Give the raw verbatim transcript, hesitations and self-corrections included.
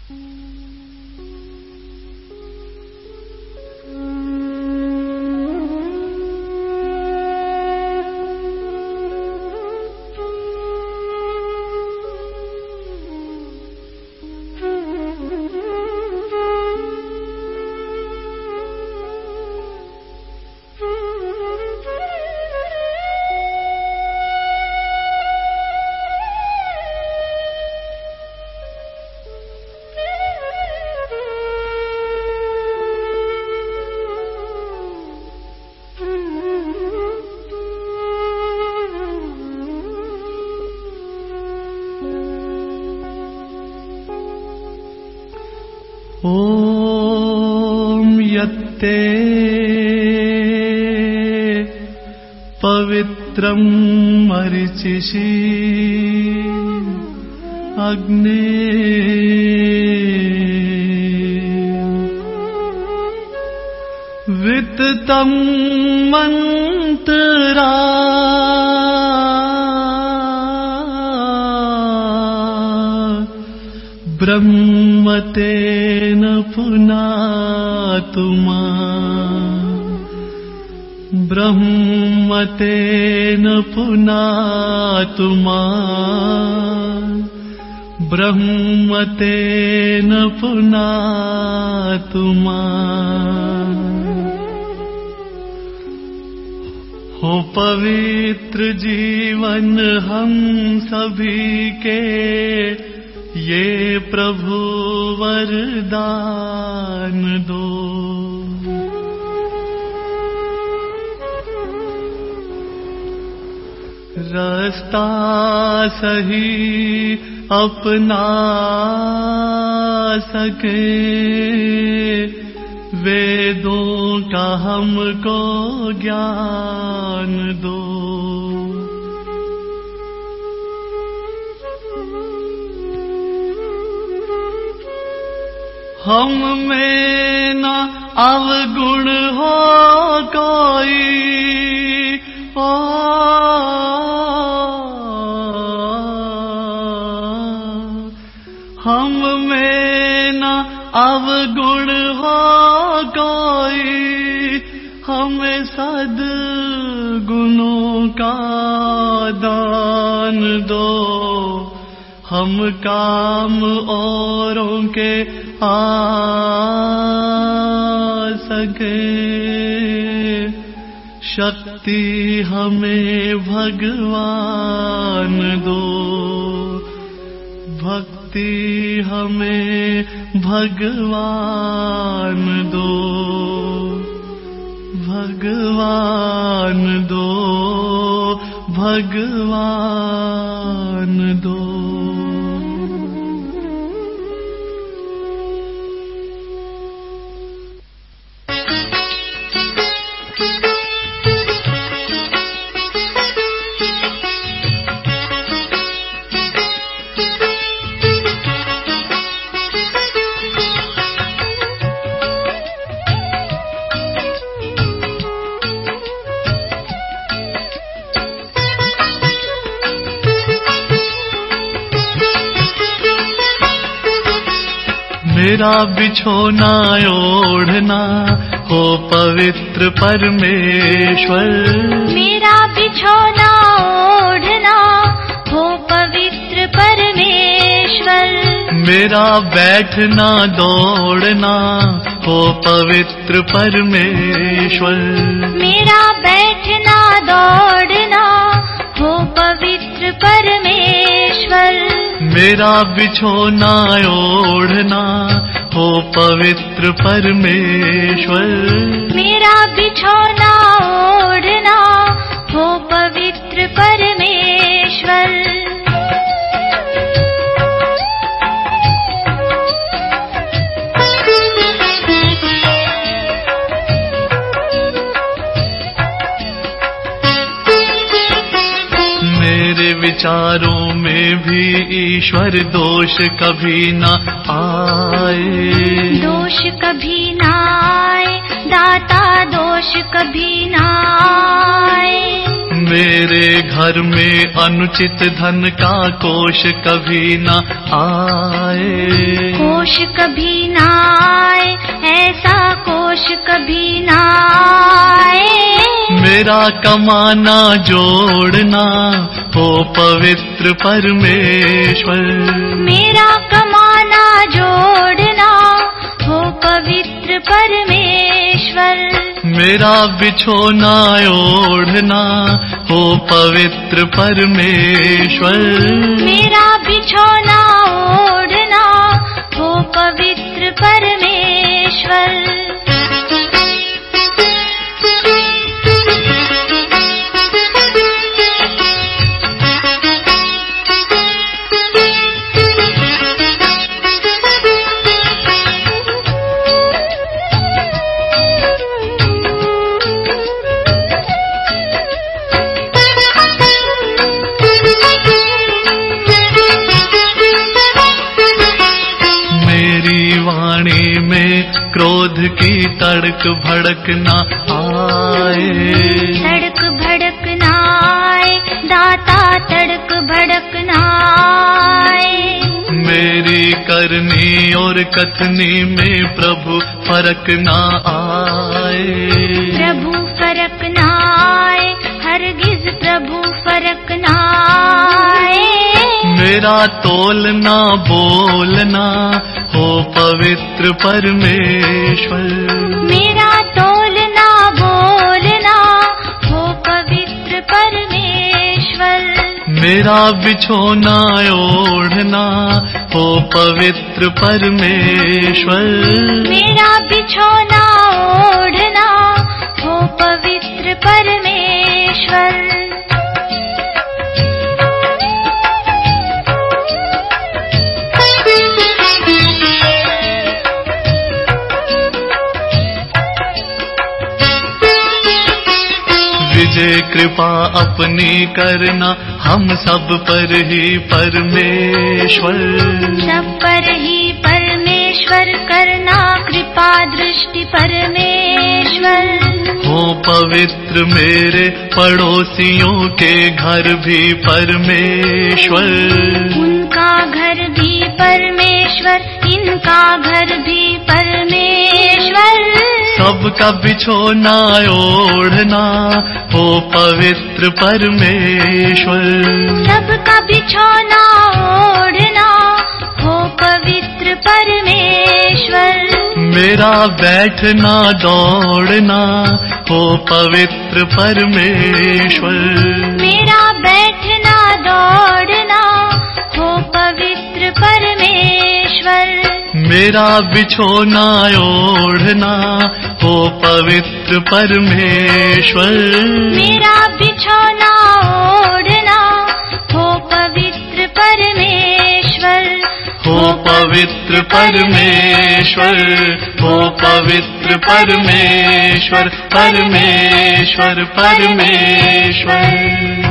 ॐ यत्ते पवित्रं मरीचिषि अग्ने विततं मन्त्रा ब्रह्मतेन पुनातुमा ब्रह्मतेन पुनातुमा ब्रह्मतेन पुनातुमा। हो पवित्र जीवन हम सभी के ये प्रभु वरदान दो। रास्ता सही अपना सके वेदों का हमको ज्ञान दो। हम में न अवगुण हो कोई ओ हम में न अवगुण हो कोई हमें सद्गुणों का दान दो। हम काम औरों के आ सके शक्ति हमें भगवान दो। भक्ति हमें भगवान दो। भगवान दो भगवान दो। मेरा बिछोना ओढ़ना हो पवित्र परमेश्वर। मेरा बिछोना ओढ़ना हो पवित्र परमेश्वर। मेरा बैठना दौड़ना हो पवित्र परमेश्वर। मेरा बैठना दौड़ना हो पवित्र परमेश्वर। मेरा बिछोना ओढ़ना हो पवित्र परमेश्वर। मेरा बिछोना ओढ़ना हो पवित्र परमेश्वर। मेरे विचारों में भी ईश्वर दोष कभी न आए। दोष कभी न आए दाता दोष कभी न आए। मेरे घर में अनुचित धन का कोष कभी न आए। कोष कभी न आए, ऐसा कोष कभी न आए। मेरा कमाना जोड़ना हो पवित्र परमेश्वर। मेरा कमाना जोड़ना हो पवित्र परमेश्वर। मेरा बिछोना ओढ़ना हो पवित्र परमेश्वर। मेरा बिछोना ओढ़ना हो पवित्र परमेश्वर। क्रोध की तड़क भड़क न आए। तड़क भड़क न आए, दाता तड़क भड़क न आए। मेरी करनी और कथनी में प्रभु फर्क न आए। प्रभु फर्क न आए, हरगिज प्रभु फर्क न आए। मेरा तोलना बोलना हो पवित्र परमेश्वर। मेरा तोलना बोलना हो पवित्र परमेश्वर। मेरा बिछोना ओढ़ना हो पवित्र परमेश्वर। मेरा बिछोना ओढ़ना हो पवित्र परमेश्वर। विजय कृपा अपनी करना हम सब पर ही परमेश्वर। सब पर ही परमेश्वर करना कृपा दृष्टि परमेश्वर। हो पवित्र मेरे पड़ोसियों के घर भी परमेश्वर। उनका घर भी परमेश्वर, इनका घर भी परमेश्वर। सबका बिछोना ओढ़ना हो पवित्र परमेश्वर। सबका बिछोना ओढ़ना हो पवित्र परमेश्वर। मेरा बैठना दौड़ना हो पवित्र परमेश्वर। मेरा बैठना दौड़ना हो पवित्र परमेश्वर। मेरा बिछोना ओढ़ना हो पवित्र परमेश्वर। मेरा बिछोना ओढ़ना हो पवित्र परमेश्वर। हो पवित्र परमेश्वर, हो पवित्र परमेश्वर, परमेश्वर परमेश्वर।